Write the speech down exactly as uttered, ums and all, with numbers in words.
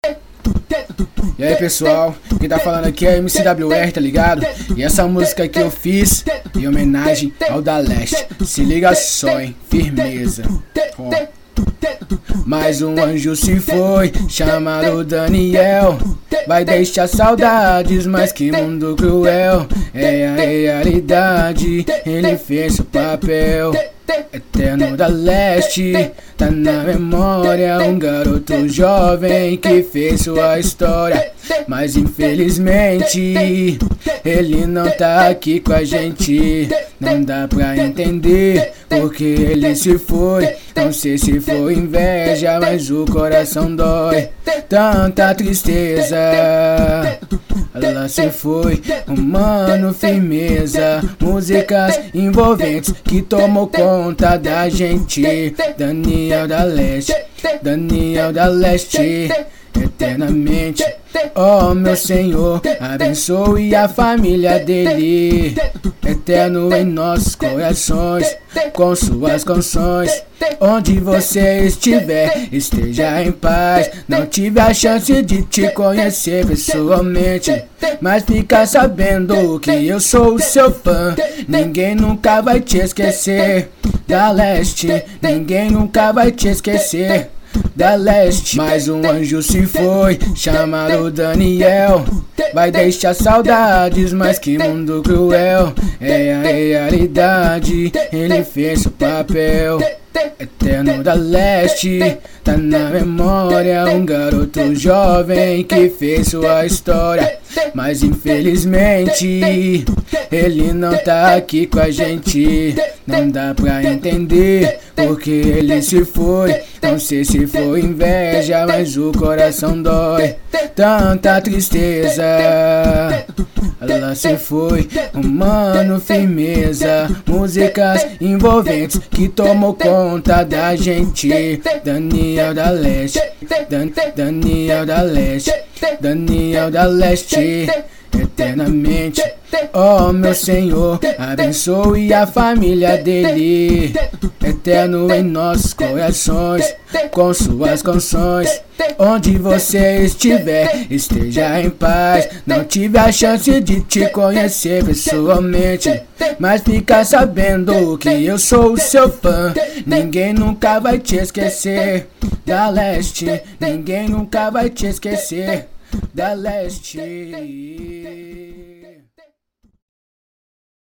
E aí pessoal, quem tá falando aqui é M C W R, tá ligado? E essa música que eu fiz em homenagem ao Da Leste. Se liga só, hein? Firmeza. Ó. Mais um anjo se foi, chamado Daniel. Vai deixar saudades, mas que mundo cruel. É a realidade, ele fez o papel. Eterno da Leste, tá na memória. Um garoto jovem que fez sua história, mas infelizmente ele não tá aqui com a gente. Não dá pra entender porque ele se foi. Não sei se foi inveja, mas o coração dói. Tanta tristeza, ela se foi. Humano, firmeza, músicas envolventes que tomou conta da gente. Daniel da Leste, Daniel da Leste, eternamente. Oh meu Senhor, abençoe a família dele, eterno em nossos corações, com suas canções. Onde você estiver, esteja em paz. Não tive a chance de te conhecer pessoalmente, mas fica sabendo que eu sou o seu fã. Ninguém nunca vai te esquecer, Da Leste. Ninguém nunca vai te esquecer, Da Leste. Mais um anjo se foi, chamado Daniel. Vai deixar saudades, mas que mundo cruel. É a realidade, ele fez o papel. Eterno da Leste, tá na memória. Um garoto jovem que fez sua história, mas infelizmente ele não tá aqui com a gente. Não dá pra entender porque ele se foi. Não sei se foi inveja, mas o coração dói. Tanta tristeza, ela se foi. Humano, firmeza, músicas envolventes que tomou conta da gente. Daniel da Leste, Dan Daniel da Leste, Daniel da Leste, eternamente. Oh meu Senhor, abençoe a família dele, eterno em nossos corações, com suas canções. Onde você estiver, esteja em paz. Não tive a chance de te conhecer pessoalmente, mas fica sabendo que eu sou o seu fã. Ninguém nunca vai te esquecer, Da Leste. Ninguém nunca vai te esquecer, Da Leste.